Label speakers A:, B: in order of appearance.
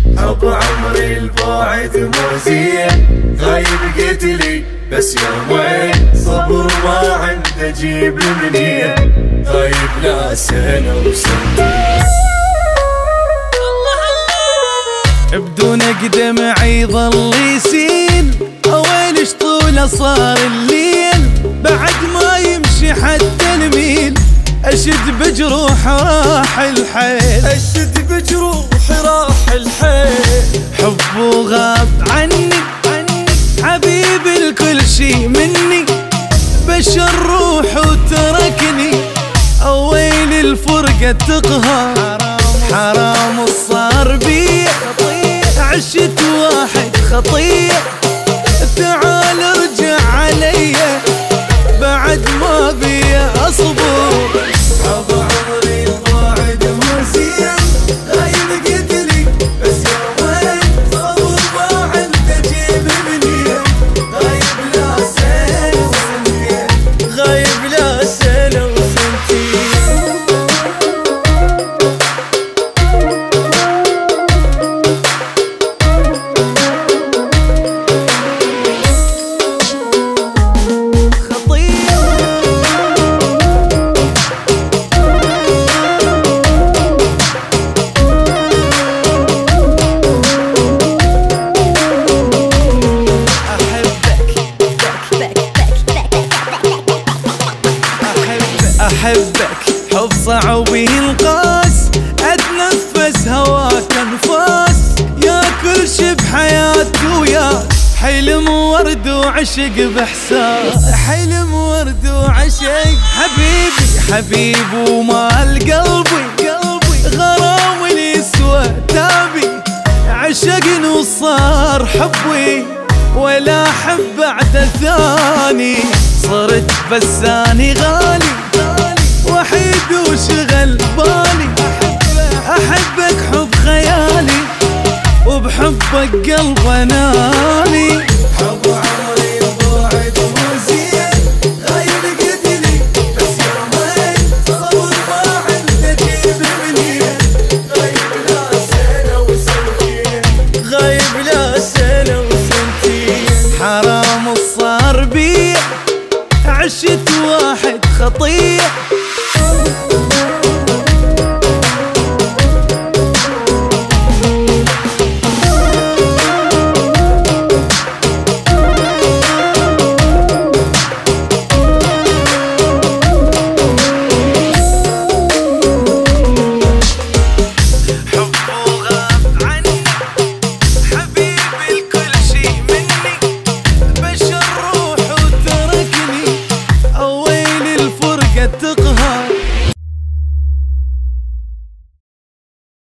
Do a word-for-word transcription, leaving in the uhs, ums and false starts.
A: حب عمري البعد مو زين، غايب قتلي بس يومين، صبر ما عنده جيب منين، غايب لا سنة وسنتين.
B: بدون دمعي ظل يسيل، وينش طوله صار الليل، بعد ما يمشي حتى الميل، اشد بجروح راح الحيل،
C: اشد بجروح راح الحيل.
B: حبه غاب عني حبيبي الكل شي مني، بشر روح وتركني، ويل الفرقة تقهر، حرام الصار بي، عشت واحد خطية، تعال ارجع علي بعد ما بي اصبر.
A: حب عمري البعد مو زين، غايب قتلي بس يومين، صبر ما عنده جيب منين، غايب لا سنة وسنتين،
C: غايب لا سنة وسنتين.
B: أحبك حب صعب ينقاس، أتنفس هواك أنفاس، يا كل شي بحياتي وياك، حلم ورد وعشق بإحساس، حلم ورد وعشق، حبيبي حبيبي ومال قلبي، قلبي غرام اليسوى تابي، عشقني وصار حبي، ولا أحب بعد ثاني، صرت بساني غالي وحيد وشغل بالي، أحبك حب خيالي، وبحبك قلب أنا